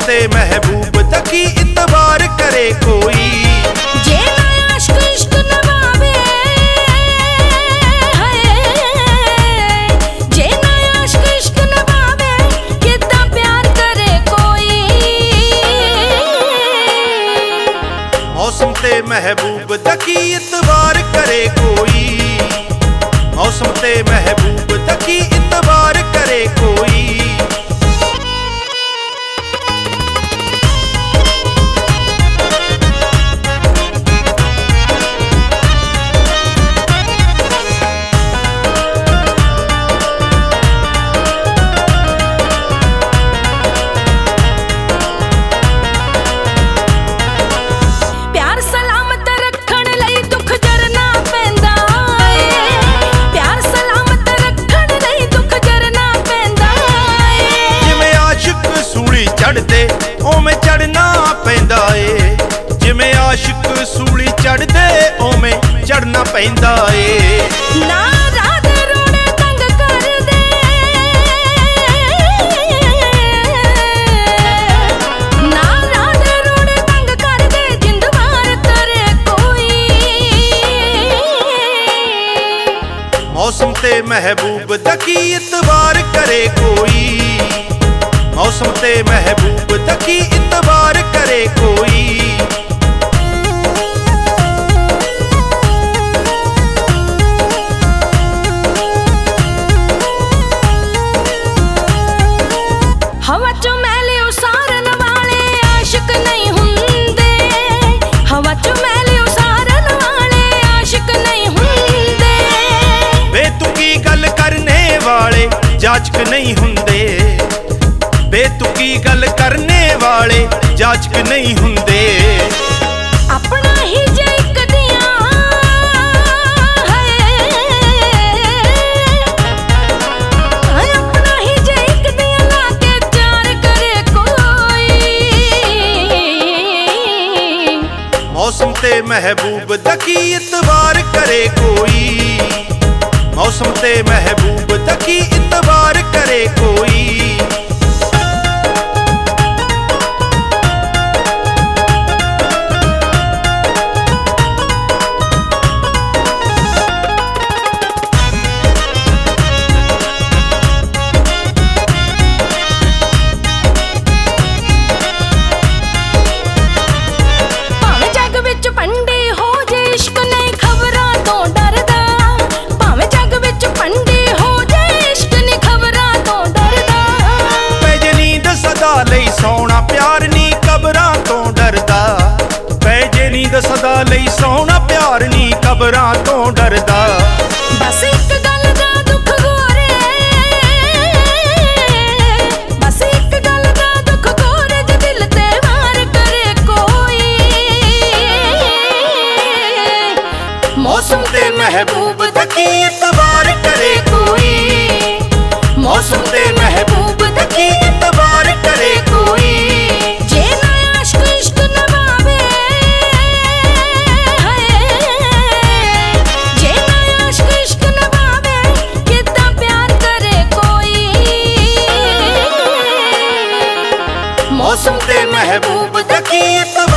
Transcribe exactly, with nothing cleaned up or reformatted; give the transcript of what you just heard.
ते महबूब तकी इतबार करे कोई। जे इश्क इश्क नवावे जे इश्क इश्क नवावे कितना प्यार करे कोई। मौसम ते महबूब तकी इतबार करे कोई। मौसम ते महबूब तकी इतबार करे कोई। चढ़दे ओमें चढ़ना पैंदा ए। जिमें आशिक सूली चढ़दे ओमें चढ़ना पैंदा ए। ना रात रोड़े तंग कर दे ना रात रोड़े तंग कर दे जिंद मार करे कोई। मौसम ते महबूब तकी इतबार करे कोई। मौसम ते महबूब तकी इतबार करे कोई। हवा चो मैले उसारन वाले आशिक नहीं हुंदे। हवा चो मैले उसारन वाले आशिक नहीं हुंदे। बेतुकी गल करने वाले जाचक नहीं हुंदे। बेतुकी गल करने वाले जाचक नहीं हुंदे। अपना ही जे इक दियां अपना ही जे इक दियां लाके चार करे कोई। मौसम ते महबूब तकी इतबार करे कोई। मौसम ते महबूब तकी इतबार करे कोई। सोना प्यार नी कबरां तो डरदा। पैजे नींद सदा लई सोना प्यार नी कबरां तो डरदा। बस एक गल दा दुख गोरे बस एक गल दा दुख गोरे जे दिल ते वार करे कोई। मौसम ते महबूब तकी इतबार करे कोई। मौसम ते महबूब तकी इतबार करे कोई। जे इश्क इश्क नवावे जे इश्क इश्क नवावे कितना प्यार करे कोई। मौसम ते महबूब तकी